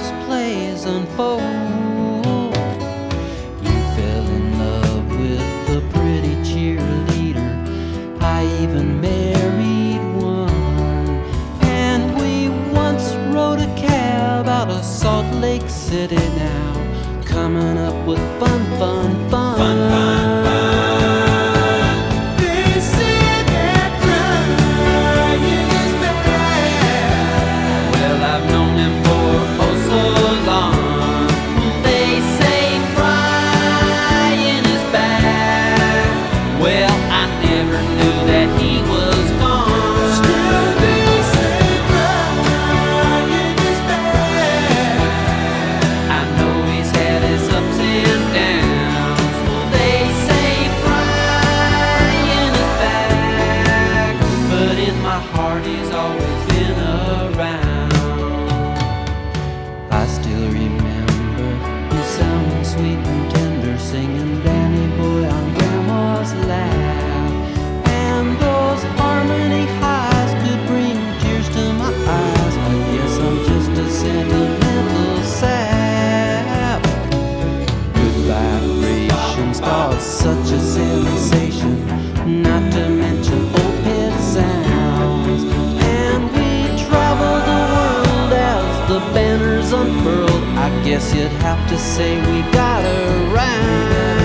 this plays unfold. You fell in love with the pretty cheerleader, I even married one, and we once rode a cab out of Salt Lake City now, coming up with fun, fun, fun. Fun, fun, fun. They say that crying is bad. Well, I've known him for oh so long. They say crying is bad. Well, I never knew that he was gone. Still they say crying is bad. I know he's had his ups and downs. They say crying is back, but in my heart he's always been around. I still remember you sounding sweet and tender, singing Danny Boy on Grandma's lap, and those harmony highs could bring tears to my eyes. I guess I'm just a sentimental sap. Good vibrations caused such a sensation, not to mention old-pit sounds. And we traveled the world as the banners unfurled. I guess you'd have to say we got around.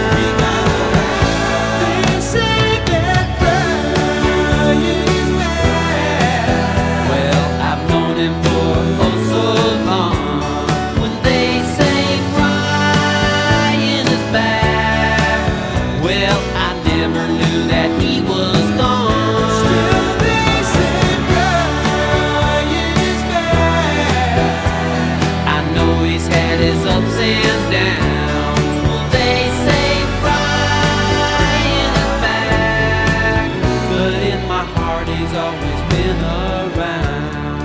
They say that crying is bad. Well, I've known him for oh so long. When they say crying is bad, well, I never knew that he was gone. Still they say crying is bad. I know he's had his ups and downs. Well, they say crying is back, but in my heart he's always been around.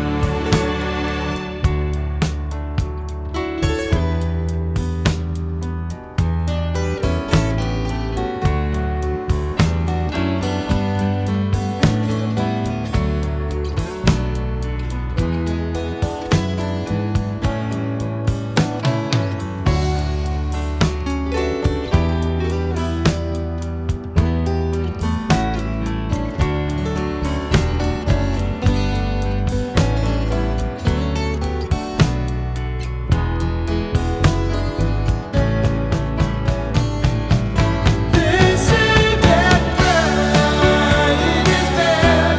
They say that crying is bad.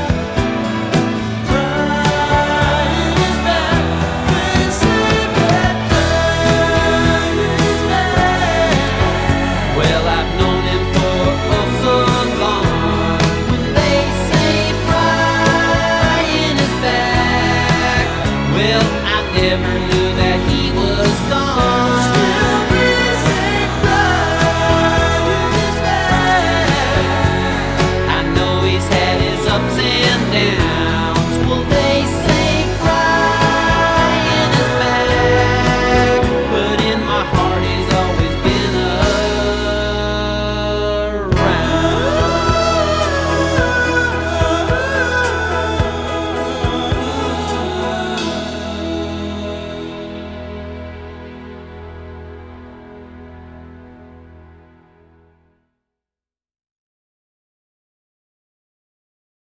Crying is bad. They say that crying is bad. Well, I've known him for oh so long. When they say crying is back, well, I never knew